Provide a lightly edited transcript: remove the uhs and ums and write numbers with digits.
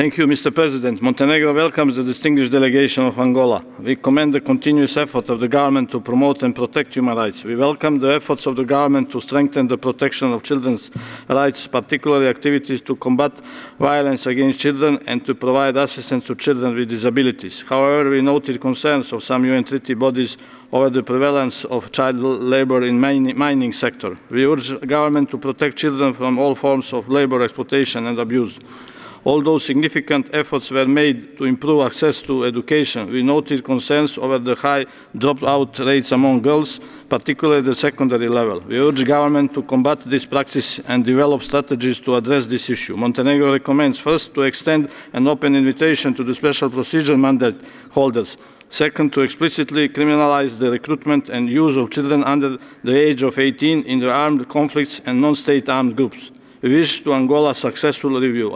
Mr. President. Montenegro welcomes the distinguished delegation of Angola. We commend the continuous effort of the government to promote and protect human rights. We welcome the efforts of the government to strengthen the protection of children's rights, particularly activities to combat violence against children and to provide assistance to children with disabilities. However, we noted concerns of some UN treaty bodies over the prevalence of child labour in the mining sector. We urge the government to protect children from all forms of labour exploitation and abuse. Although significant efforts were made to improve access to education, we noted concerns over the high dropout rates among girls, particularly at the secondary level. We urge the government to combat this practice and develop strategies to address this issue. Montenegro recommends first to extend an open invitation to the special procedure mandate holders. Second, to explicitly criminalise the recruitment and use of children under the age of 18 in the armed conflicts and non-state armed groups. We wish to Angola a successful review.